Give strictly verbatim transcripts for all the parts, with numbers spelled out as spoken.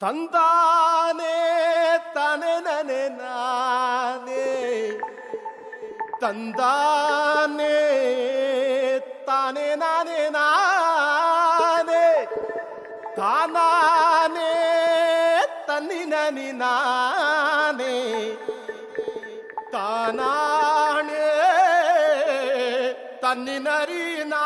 ತಂದಾನೆ ತಾನೆ ನನೆ ನಾನೇ ತಂದಾನೆ ತಾನೆ ನಾನೇ ನಾನೇ ತಾನಾನೆ ತನ್ನಿ ನನಿ ನಾನೇ ತಾನಾಣೆ ತನ್ನಿ ನರಿ ನಾ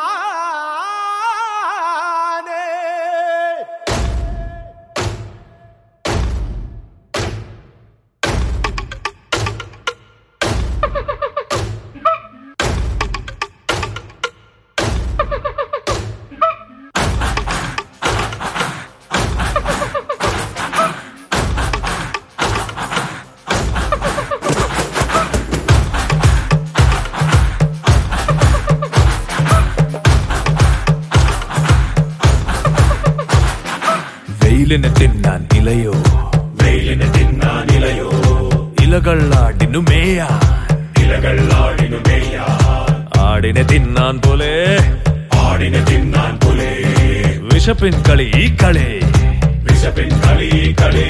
വെയിലിനെ തിന്നാൻ ഇലയോ വെയിലിനെ തിന്നാൻ ഇലയോ ഇലകളാടിനു മേയാ ഇലകളാടിനു മേയാ ആടിനെ തിന്നാൻ പോലെ ആടിനെ തിന്നാൻ പോലെ വിശപ്പിൻ കളി ഈ കളി വിശപ്പിൻ കളി ഈ കളി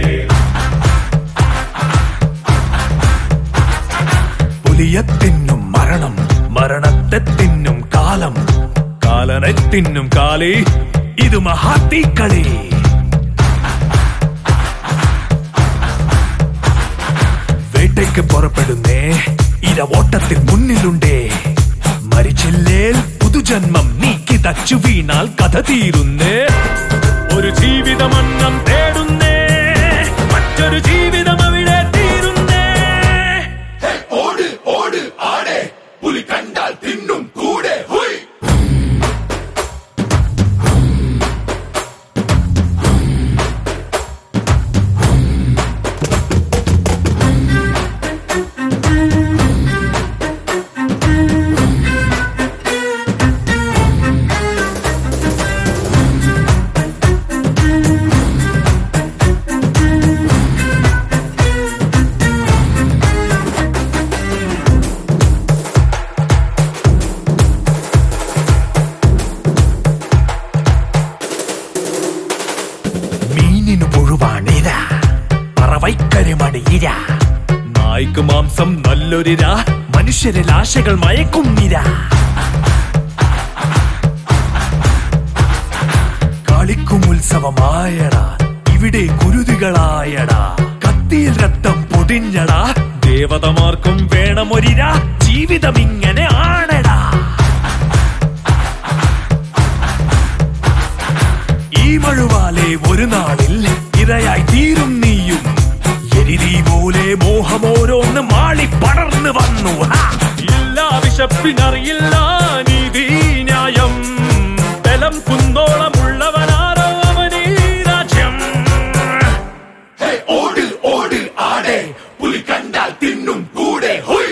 പുലിയെ തിന്നും മരണം മരണത്തെ തിന്നും കാലം കാലനെ തിന്നും കാലി ഇത് മഹാത്തി കളി വേട്ടയ്ക്ക് പുറപ്പെടുന്നേ ഇര ഓട്ടത്തിൽ മുന്നിലുണ്ടേ മരിച്ചില്ലേൽ പുതുജന്മം നീ കിതച്ചു വീണാൽ കഥ തീരുന്നേ ഒരു ജീവിതം അന്നം തേടുന്നേ മറ്റൊരു ജീവിതം അവിടെ തീരുന്നേ ഓട് ഓട് ആടെ പുലി കണ്ടാൽ തിന്നും കൂടെ ഹുയ് പറവൈക്കരിമണിയിര നായ്ക്ക് മാംസം നല്ലൊരിര മനുഷ്യരെ ലാശകൾ മയക്കുന്നിര കളിക്കും ഉത്സവമായടാ ഇവിടെ കുരുതികളായടാ കത്തിയിൽ രക്തം പൊടിഞ്ഞടാ ദേവതമാർക്കും വേണമൊരിര ജീവിതം ഇങ്ങനെ ആണടാ ഈ മഴുവാലെ ഒരു നാളിൽ ഇരയായി തീരും നീയും എരിതീ പോലെ മോഹമോരോന്ന് മാളി പടർന്നു വന്നു ഇല്ല വിശപ്പിനറിയില്ല നീതി ന്യായം ബലം കുന്നോളമുള്ളവനാരോ അവനീ രാജ്യം ഓട് ഓട് ആടെ പുലി കണ്ടാൽ തിന്നും കൂടെ ഹുയ്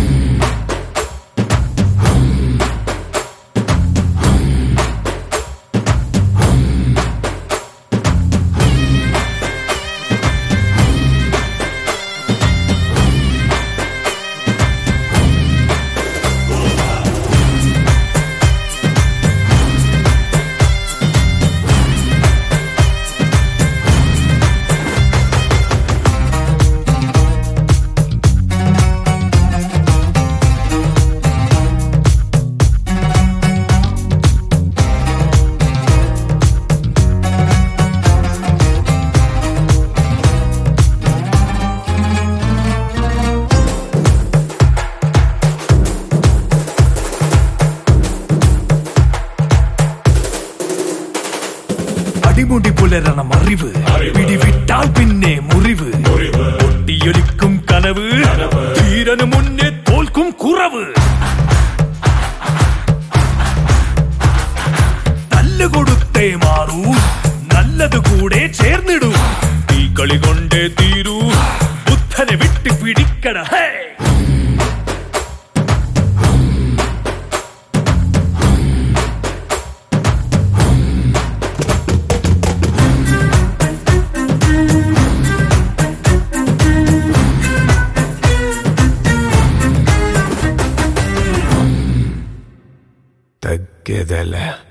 അടിമുടി പുലരണം അറിവ് പിടിവിട്ടാൽ പിന്നെ മുറിവ് ഒട്ടിയൊലിക്കും കനവ് ധീരന് മുന്നേ തോൽക്കും കുറവ് തല്ലുകൊടുത്തേ മാറൂ നല്ലത് കൂടെ ചേർന്നിടൂ ഈ കളി കൊണ്ടേ തീരൂ ബുദ്ധനെ വിട്ട് പിടിക്കട ഹേ تقدله